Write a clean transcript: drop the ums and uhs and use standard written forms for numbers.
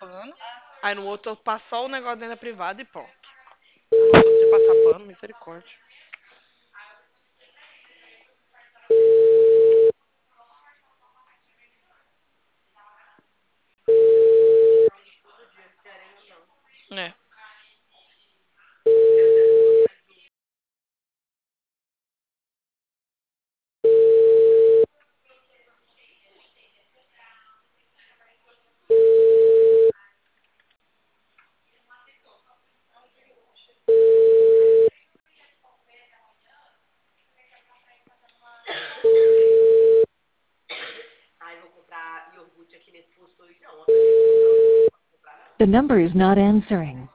pano. Aí no outro eu passo só o negócio dentro da privada e pronto. Eu não sou de passar pano, misericórdia. É. The number is not answering.